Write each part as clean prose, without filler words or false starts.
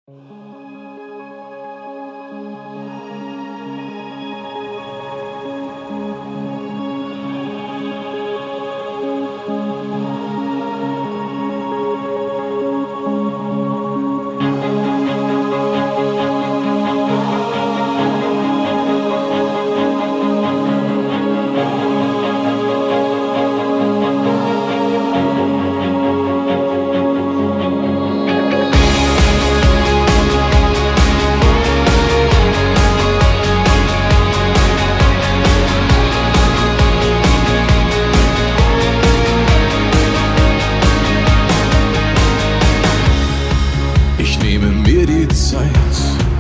Ich nehme mir die Zeit,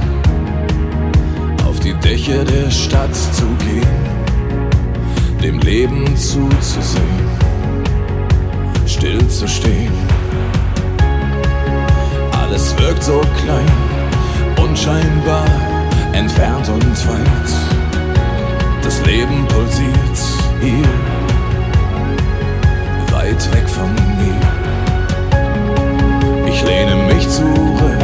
auf die Dächer der Stadt zu gehen, dem Leben zuzusehen, still zu stehen. Alles wirkt so klein, unscheinbar, entfernt und weit. Das Leben pulsiert hier, weit weg von mir. Ich lehne mich zurück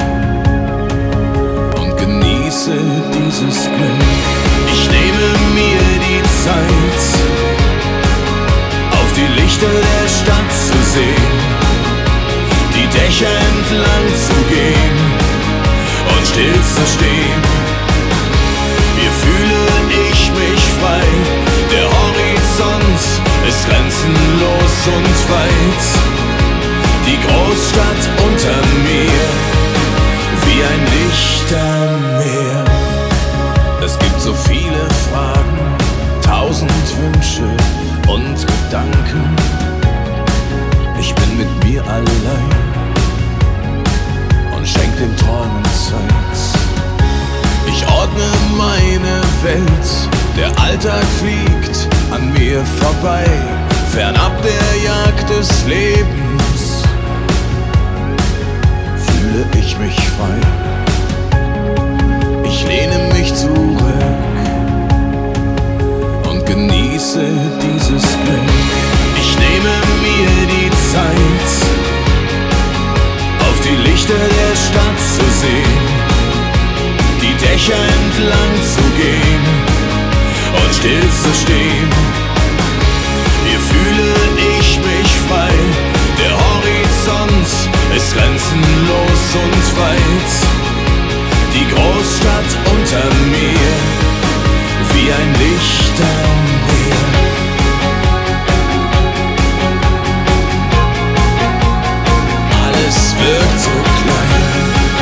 und genieße dieses Glück. Ich nehme mir die Zeit, auf die Lichter der Stadt zu sehen, die Dächer entlang zu gehen und still zu stehen. Hier fühle ich mich frei, der Horizont ist grenzenlos und weit. Die Großstadt unter mir, wie ein Lichtermeer. Es gibt so viele Fragen, 1000 Wünsche und Gedanken. Ich bin mit mir allein und schenk den Träumen Zeit. Ich ordne meine Welt, der Alltag fliegt an mir vorbei, fernab der Jagd des Lebens. Fühle ich mich frei. Ich lehne mich zurück und genieße dieses Glück. Ich nehme mir die Zeit, auf die Lichter der Stadt zu sehen, die Dächer entlang zu gehen und still zu stehen. Hier fühle ich mich frei, der Horizont ist grenzenlos und weit. Die Großstadt unter mir, wie ein Lichtermeer. Alles wirkt so klein,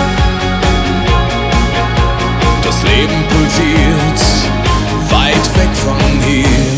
das Leben pulsiert, weit weg von hier.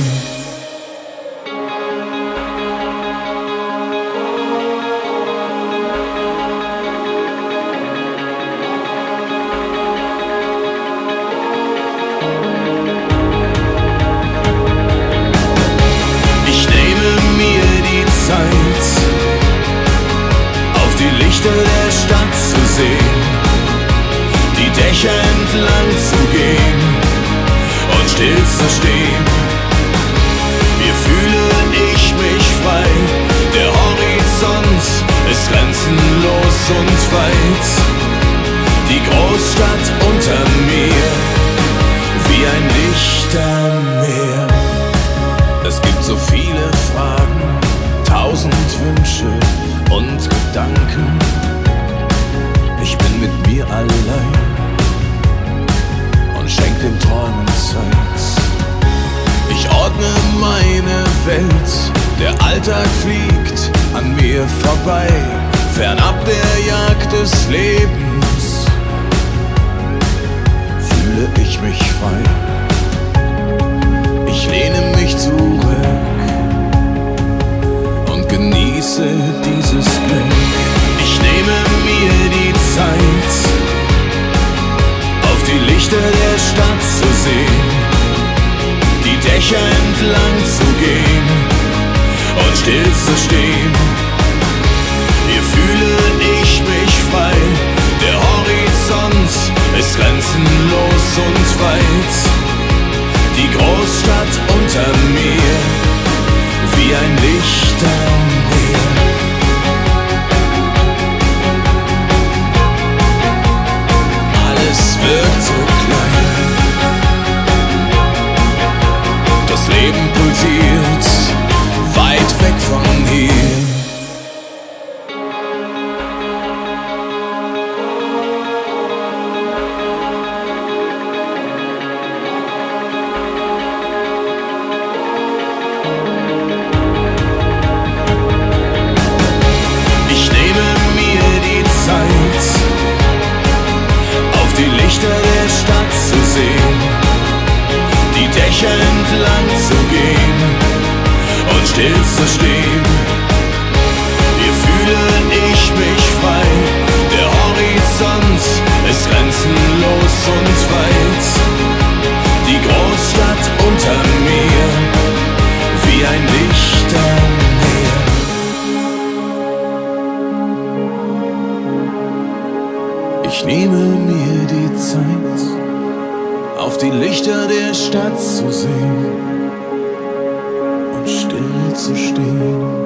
Der Stadt zu sehen, die Dächer entlang zu gehen und still zu stehen. Hier fühle ich mich frei, der Horizont ist grenzenlos und weit. Die Großstadt unter mir, wie ein Lichtermeer. Es gibt so viele Fragen, 1000 Wünsche und Gedanken. Ich bin mit mir allein und schenk den Träumen Zeit. Ich ordne meine Welt, der Alltag fliegt an mir vorbei, fernab der Jagd des Lebens. Fühle ich mich frei. Ich lehne mich zurück und genieße dieses Glück. Ich nehme mir die Zeit, auf die Lichter der Stadt zu sehen, die Dächer entlang zu gehen und still zu stehen. Hier fühle ich mich frei, der Horizont ist grenzenlos und weit. Die Großstadt unter mir, wie ein Lichtermeer. Ich nehme mir die Zeit, auf die Lichter der Stadt zu sehen und still zu stehen.